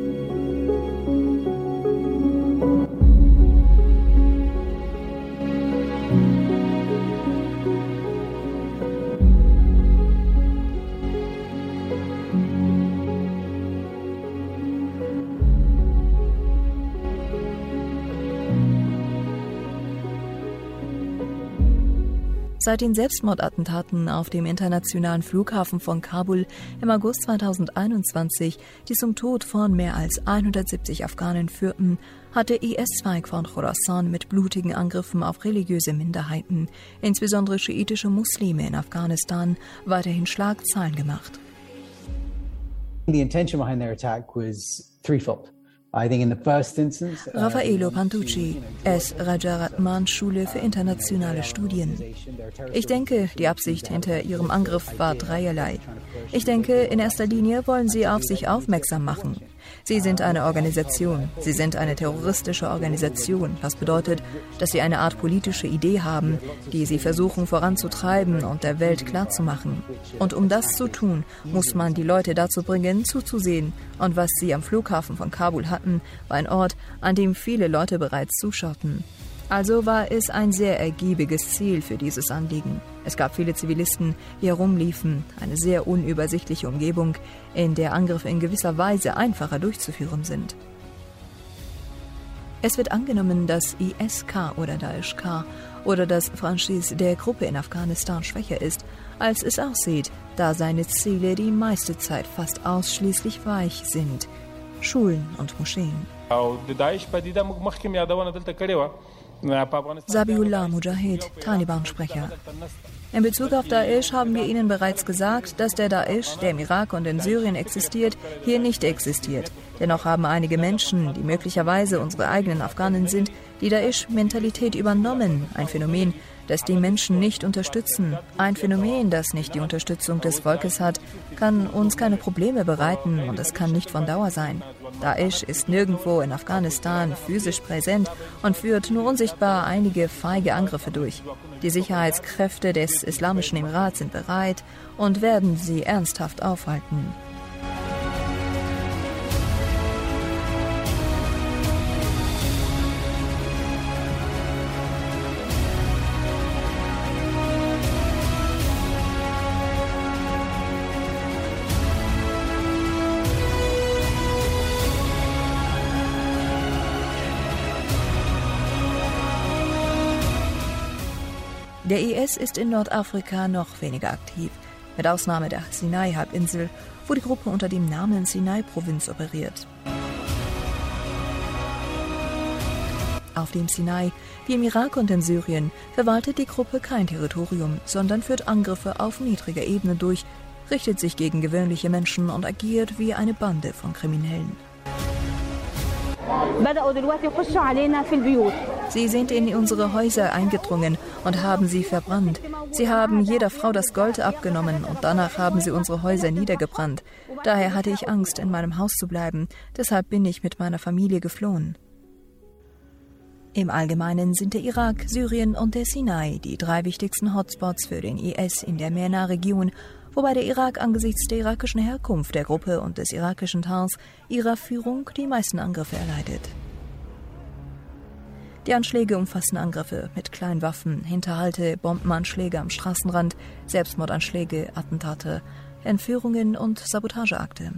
Seit den Selbstmordattentaten auf dem internationalen Flughafen von Kabul im August zweitausendeinundzwanzig, die zum Tod von mehr als hundertsiebzig Afghanen führten, hat der I S-Zweig von Khorasan mit blutigen Angriffen auf religiöse Minderheiten, insbesondere schiitische Muslime in Afghanistan, weiterhin Schlagzeilen gemacht. The intention behind their attack was threefold. Raffaello Pantucci, S. Rajaratnam Schule für internationale Studien. Ich denke, die Absicht hinter ihrem Angriff war dreierlei. Ich denke, in erster Linie wollen sie auf sich aufmerksam machen. Sie sind eine Organisation. Sie sind eine terroristische Organisation. Das bedeutet, dass sie eine Art politische Idee haben, die sie versuchen voranzutreiben und der Welt klarzumachen. Und um das zu tun, muss man die Leute dazu bringen, zuzusehen. Und was sie am Flughafen von Kabul hatten, war ein Ort, an dem viele Leute bereits zuschauten. Also war es ein sehr ergiebiges Ziel für dieses Anliegen. Es gab viele Zivilisten, die herumliefen, eine sehr unübersichtliche Umgebung, in der Angriffe in gewisser Weise einfacher durchzuführen sind. Es wird angenommen, dass I S K oder Daesh K oder das Franchise der Gruppe in Afghanistan schwächer ist, als es aussieht, da seine Ziele die meiste Zeit fast ausschließlich weich sind: Schulen und Moscheen. Zabiullah Mujahid, Taliban-Sprecher. In Bezug auf Daesh haben wir Ihnen bereits gesagt, dass der Daesh, der im Irak und in Syrien existiert, hier nicht existiert. Dennoch haben einige Menschen, die möglicherweise unsere eigenen Afghanen sind, die Daesh-Mentalität übernommen, ein Phänomen, das die Menschen nicht unterstützen. Ein Phänomen, das nicht die Unterstützung des Volkes hat, kann uns keine Probleme bereiten und es kann nicht von Dauer sein. Daesh ist nirgendwo in Afghanistan physisch präsent und führt nur unsichtbar einige feige Angriffe durch. Die Sicherheitskräfte des Islamischen Emirats sind bereit und werden sie ernsthaft aufhalten. Der I S ist in Nordafrika noch weniger aktiv, mit Ausnahme der Sinai-Halbinsel, wo die Gruppe unter dem Namen Sinai-Provinz operiert. Auf dem Sinai, wie im Irak und in Syrien, verwaltet die Gruppe kein Territorium, sondern führt Angriffe auf niedriger Ebene durch, richtet sich gegen gewöhnliche Menschen und agiert wie eine Bande von Kriminellen. Sie sind in unsere Häuser eingedrungen und haben sie verbrannt. Sie haben jeder Frau das Gold abgenommen und danach haben sie unsere Häuser niedergebrannt. Daher hatte ich Angst, in meinem Haus zu bleiben. Deshalb bin ich mit meiner Familie geflohen. Im Allgemeinen sind der Irak, Syrien und der Sinai die drei wichtigsten Hotspots für den I S in der MENA-Region, wobei der Irak angesichts der irakischen Herkunft der Gruppe und des irakischen Teils ihrer Führung die meisten Angriffe erleidet. Die Anschläge umfassen Angriffe mit Kleinwaffen, Hinterhalte, Bombenanschläge am Straßenrand, Selbstmordanschläge, Attentate, Entführungen und Sabotageakte.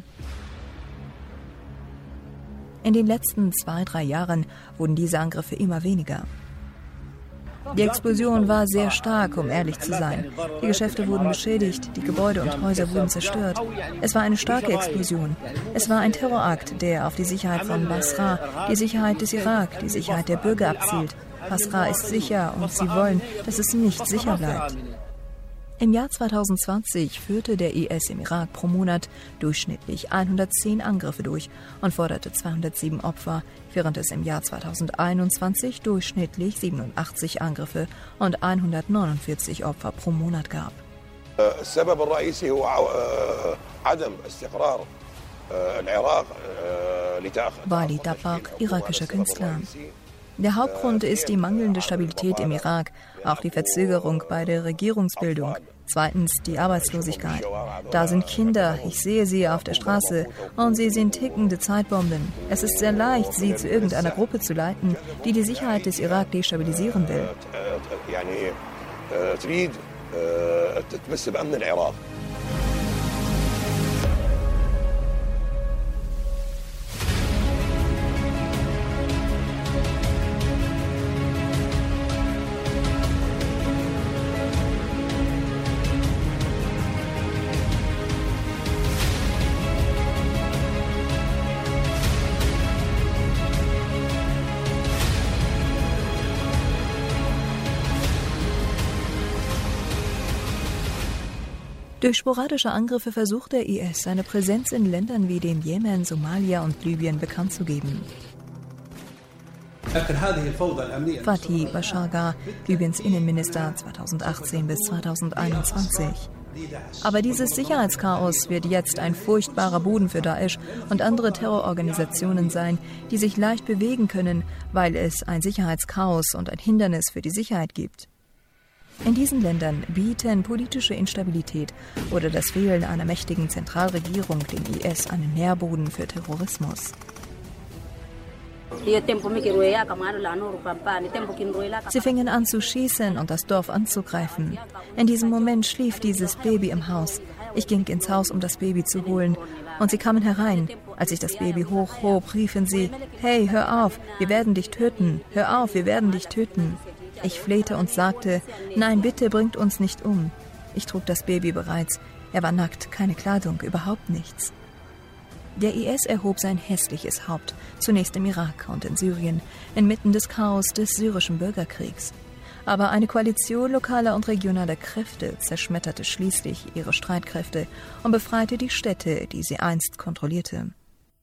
In den letzten zwei, drei Jahren wurden diese Angriffe immer weniger. Die Explosion war sehr stark, um ehrlich zu sein. Die Geschäfte wurden beschädigt, die Gebäude und Häuser wurden zerstört. Es war eine starke Explosion. Es war ein Terrorakt, der auf die Sicherheit von Basra, die Sicherheit des Irak, die Sicherheit der Bürger abzielt. Basra ist sicher und sie wollen, dass es nicht sicher bleibt. Im Jahr zweitausendzwanzig führte der I S im Irak pro Monat durchschnittlich hundertzehn Angriffe durch und forderte zweihundertsieben Opfer, während es im Jahr zweitausendeinundzwanzig durchschnittlich siebenundachtzig Angriffe und hundertneunundvierzig Opfer pro Monat gab. Walid Dabak, irakischer Künstler. Der Hauptgrund ist die mangelnde Stabilität im Irak, auch die Verzögerung bei der Regierungsbildung. Zweitens die Arbeitslosigkeit. Da sind Kinder, ich sehe sie auf der Straße und sie sind tickende Zeitbomben. Es ist sehr leicht, sie zu irgendeiner Gruppe zu leiten, die die Sicherheit des Irak destabilisieren will. Durch sporadische Angriffe versucht der I S, seine Präsenz in Ländern wie dem Jemen, Somalia und Libyen bekannt zu geben. Fatih Bashagha, Libyens Innenminister zweitausendachtzehn bis zweitausendeinundzwanzig. Aber dieses Sicherheitschaos wird jetzt ein furchtbarer Boden für Daesh und andere Terrororganisationen sein, die sich leicht bewegen können, weil es ein Sicherheitschaos und ein Hindernis für die Sicherheit gibt. In diesen Ländern bieten politische Instabilität oder das Fehlen einer mächtigen Zentralregierung dem I S einen Nährboden für Terrorismus. Sie fingen an zu schießen und das Dorf anzugreifen. In diesem Moment schlief dieses Baby im Haus. Ich ging ins Haus, um das Baby zu holen. Und sie kamen herein. Als ich das Baby hochhob, riefen sie, »Hey, hör auf, wir werden dich töten. Hör auf, wir werden dich töten.« Ich flehte und sagte, »Nein, bitte bringt uns nicht um.« Ich trug das Baby bereits. Er war nackt, keine Kleidung, überhaupt nichts. Der I S erhob sein hässliches Haupt, zunächst im Irak und in Syrien, inmitten des Chaos des syrischen Bürgerkriegs. Aber eine Koalition lokaler und regionaler Kräfte zerschmetterte schließlich ihre Streitkräfte und befreite die Städte, die sie einst kontrollierte.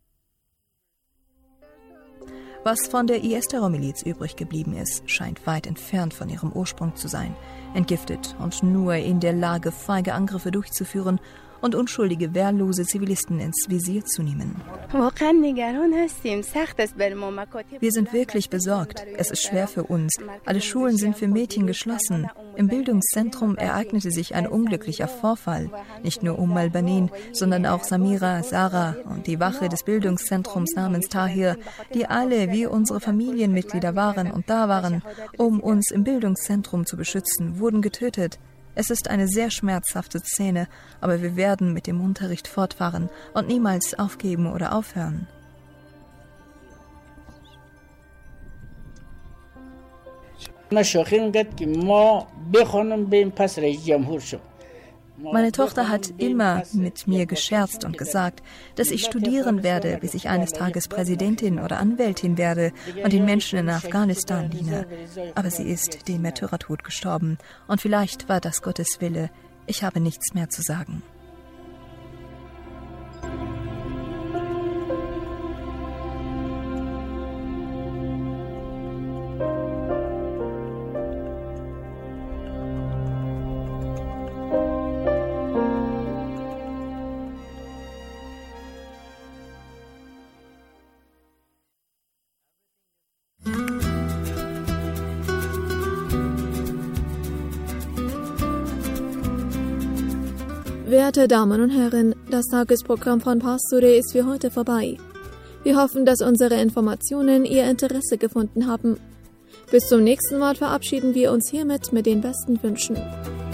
Was von der I S-Terrormiliz übrig geblieben ist, scheint weit entfernt von ihrem Ursprung zu sein, entgiftet und nur in der Lage, feige Angriffe durchzuführen und unschuldige, wehrlose Zivilisten ins Visier zu nehmen. Wir sind wirklich besorgt. Es ist schwer für uns. Alle Schulen sind für Mädchen geschlossen. Im Bildungszentrum ereignete sich ein unglücklicher Vorfall. Nicht nur Umm al-Banin, sondern auch Samira, Sarah und die Wache des Bildungszentrums namens Tahir, die alle wie unsere Familienmitglieder waren und da waren, um uns im Bildungszentrum zu beschützen, wurden getötet. Es ist eine sehr schmerzhafte Szene, aber wir werden mit dem Unterricht fortfahren und niemals aufgeben oder aufhören. Meine Tochter hat immer mit mir gescherzt und gesagt, dass ich studieren werde, bis ich eines Tages Präsidentin oder Anwältin werde und den Menschen in Afghanistan diene. Aber sie ist dem Märtyrertod gestorben und vielleicht war das Gottes Wille. Ich habe nichts mehr zu sagen. Werte Damen und Herren, das Tagesprogramm von Pastore ist für heute vorbei. Wir hoffen, dass unsere Informationen Ihr Interesse gefunden haben. Bis zum nächsten Mal verabschieden wir uns hiermit mit den besten Wünschen.